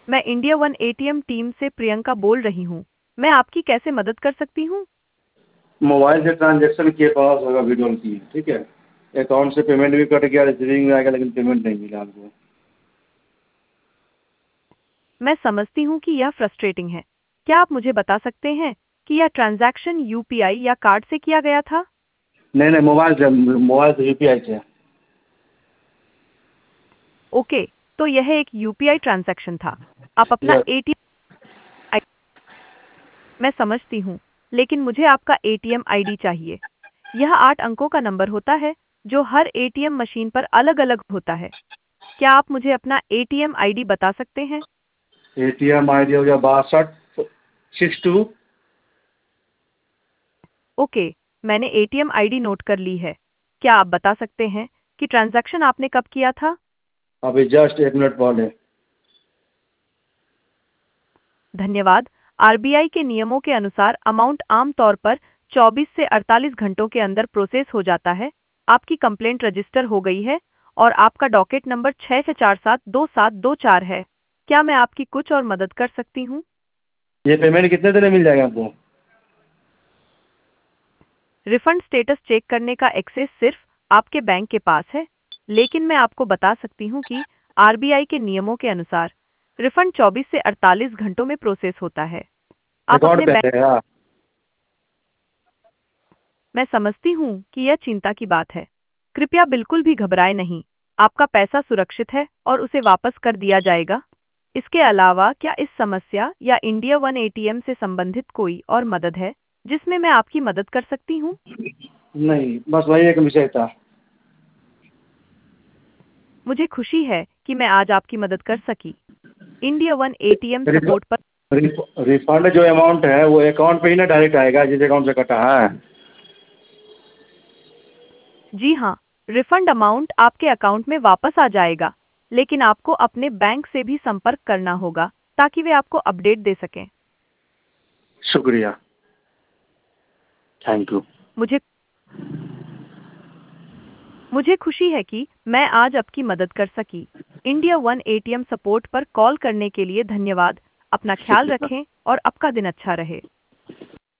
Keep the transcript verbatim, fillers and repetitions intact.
मैं India one ATM team से प्रियंका बोल रही हूँ। मैं आपकी कैसे मदद कर सकती हूँ? मोबाइल से ट्रांजेक्शन के पास होगा विड्रॉल की, ठीक है। अकाउंट से पेमेंट भी कट गया, रिसीविंग में आ गया, लेकिन पेमेंट नहीं मिला हमको। मैं समझती हूँ कि यह फ्रस्ट्रेटिंग है। क्या आप मुझे बता सकते हैं कि यह ट्रांजैक्शन यूपीआई या कार्ड से किया गया था? नहीं नहीं, मोबाइल से मोबाइल से यूपीआई से। ओके, तो यह एक यूपीआई ट्रांजैक्शन था। आप अपना यस। एटीएम। मैं समझती हूँ, लेकिन मुझे आपका एटीएम आईडी चाहिए। यह आठ अंकों का नंबर होता है जो हर एटीएम मशीन पर अलग-अलग होता है। क्या आप मुझे अपना एटीएम आईडी बता सकते हैं? एटीएम आई डी हो गया बासठ सिक्स टू। ओके, मैंने एटीएम आईडी नोट कर ली है। क्या आप बता सकते हैं कि ट्रांजैक्शन आपने कब किया था? अभी जस्ट एक मिनट पहले। धन्यवाद। आरबीआई के नियमों के अनुसार अमाउंट आमतौर पर चौबीस से अड़तालीस घंटों के अंदर प्रोसेस हो जाता है। आपकी कंप्लेंट रजिस्टर हो गई है और आपका डॉकेट नंबर छः छः चार सात दो सात दो चार है। क्या मैं आपकी कुछ और मदद कर सकती हूँ? ये पेमेंट कितने दिन में मिल जाएगा हमको? रिफंड स्टेटस चेक करने का एक्सेस सिर्फ आपके बैंक के पास है, लेकिन मैं आपको बता सकती हूँ कि आरबीआई के नियमों के अनुसार रिफंड चौबीस से अड़तालीस घंटों में प्रोसेस होता है। आप अकाउंट अपने पे बैंक। आएगा? मैं समझती हूँ कि यह चिंता की बात है। कृपया बिल्कुल भी घबराएं नहीं। आपका पैसा सुरक्षित है और उसे वापस कर दिया जाएगा। इसके अलावा क्या इस समस्या या इंडिया वन एटीएम से संबंधित कोई और मदद है जिसमें मैं आपकी मदद कर सकती हूँ? नहीं, बस वही एक विषय था। मुझे खुशी है कि मैं आज आपकी मदद कर सकी। इंडिया वन एटीएम सपोर्ट पर। रिफंड जो अमाउंट है वो अकाउंट पे ही ना डायरेक्ट आएगा जिस अकाउंट से कटा है? जी हाँ, रिफंड अमाउंट आपके अकाउंट में वापस आ जाएगा, लेकिन आपको अपने बैंक से भी संपर्क करना होगा ताकि वे आपको अपडेट दे सकें। शुक्रिया। Thank you. मुझे मुझे खुशी है कि मैं आज आपकी मदद कर सकी। इंडिया वन एटीएम सपोर्ट पर कॉल करने के लिए धन्यवाद। अपना ख्याल शुक्रिया। रखें और आपका दिन अच्छा रहे।